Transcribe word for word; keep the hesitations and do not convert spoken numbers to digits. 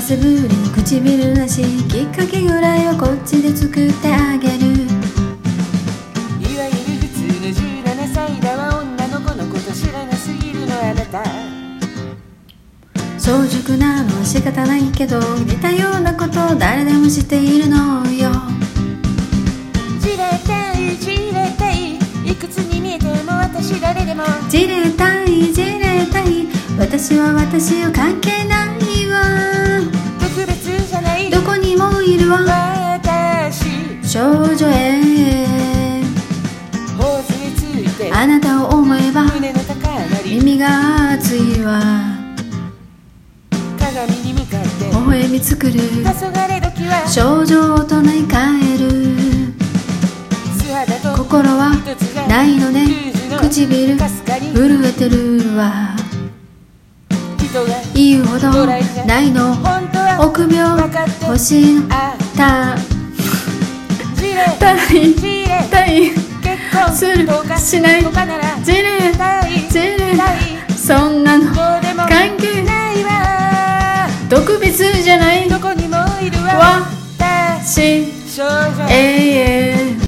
せぶりの唇らしいきっかけぐらいはこっちで作ってあげる。 いわゆる普通のじゅうななさいだわ。女の子のこと知らなすぎるのあなた。 早熟なのは仕方ないけど似たようなことを誰でも知っているのよ。 じれたいじれたいいくつに見えても私誰でもじれたいじれたい私は私を関係ないわ。 特別じゃないどこにもいるわ私少女へ。 頬杖ついてあなたを思えば胸の高鳴り耳が熱いわ。 鏡に向かって微笑み作る黄昏時は少女大人に帰る。 素肌と心は一つがないのね唇かすかに震えてるわ。 人が言うほどないの本当は臆病分かって欲しいのあたじれたいじれたい結婚するとかしないとかならじれたいじれたいそんな